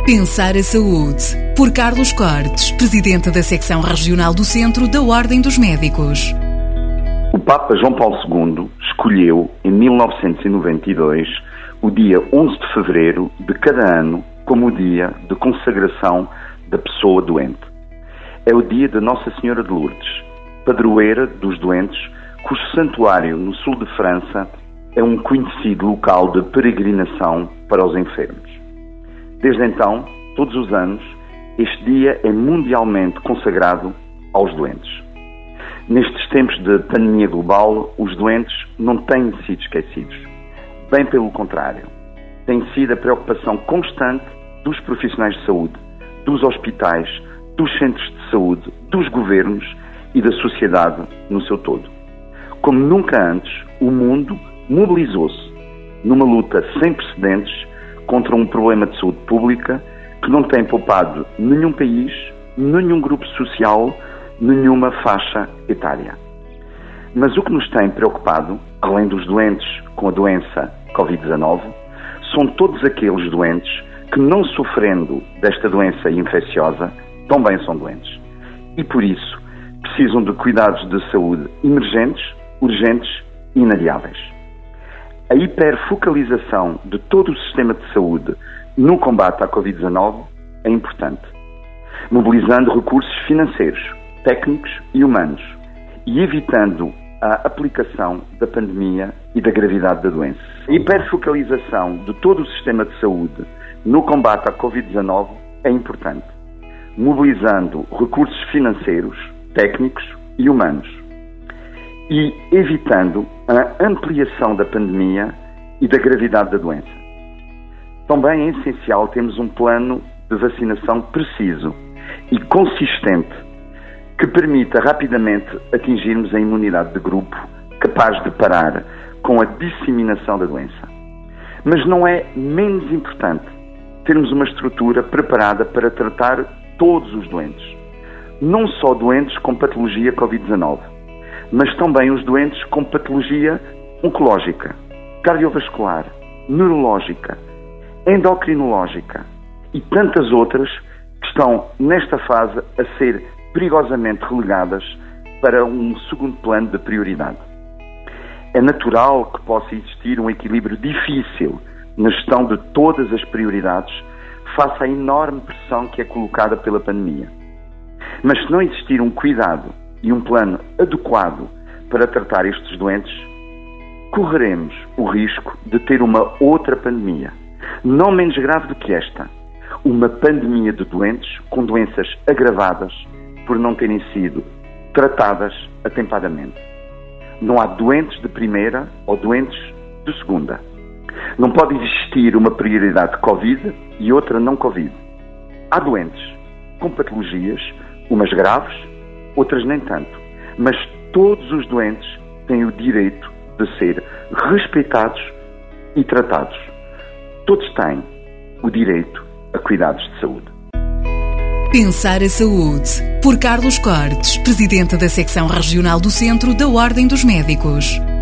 Pensar a Saúde, por Carlos Cortes, Presidente da Secção Regional do Centro da Ordem dos Médicos. O Papa João Paulo II escolheu, em 1992, o dia 11 de fevereiro de cada ano como o dia de consagração da pessoa doente. É o dia de Nossa Senhora de Lourdes, padroeira dos doentes, cujo santuário no sul de França é um conhecido local de peregrinação para os enfermos. Desde então, todos os anos, este dia é mundialmente consagrado aos doentes. Nestes tempos de pandemia global, os doentes não têm sido esquecidos. Bem pelo contrário, tem sido a preocupação constante dos profissionais de saúde, dos hospitais, dos centros de saúde, dos governos e da sociedade no seu todo. Como nunca antes, o mundo mobilizou-se numa luta sem precedentes contra um problema de saúde pública que não tem poupado nenhum país, nenhum grupo social, nenhuma faixa etária. Mas o que nos tem preocupado, além dos doentes com a doença Covid-19, são todos aqueles doentes que, não sofrendo desta doença infecciosa, também são doentes. E por isso precisam de cuidados de saúde emergentes, urgentes e inadiáveis. A hiperfocalização de todo o sistema de saúde no combate à Covid-19 é importante, mobilizando recursos financeiros, técnicos e humanos e evitando a aplicação da pandemia e da gravidade da doença. A hiperfocalização de todo o sistema de saúde no combate à Covid-19 é importante, mobilizando recursos financeiros, técnicos e humanos e evitando a ampliação da pandemia e da gravidade da doença. Também é essencial termos um plano de vacinação preciso e consistente que permita rapidamente atingirmos a imunidade de grupo capaz de parar com a disseminação da doença. Mas não é menos importante termos uma estrutura preparada para tratar todos os doentes, não só doentes com patologia Covid-19, mas também os doentes com patologia oncológica, cardiovascular, neurológica, endocrinológica e tantas outras que estão nesta fase a ser perigosamente relegadas para um segundo plano de prioridade. É natural que possa existir um equilíbrio difícil na gestão de todas as prioridades face à enorme pressão que é colocada pela pandemia. Mas se não existir um cuidado e um plano adequado para tratar estes doentes, correremos o risco de ter uma outra pandemia, não menos grave do que esta, uma pandemia de doentes com doenças agravadas por não terem sido tratadas atempadamente. Não há doentes de primeira ou doentes de segunda. Não pode existir uma prioridade Covid e outra não Covid. Há doentes com patologias, umas graves, outras nem tanto, mas todos os doentes têm o direito de ser respeitados e tratados. Todos têm o direito a cuidados de saúde. Pensar a Saúde, por Carlos Cortes, Presidente da Secção Regional do Centro da Ordem dos Médicos.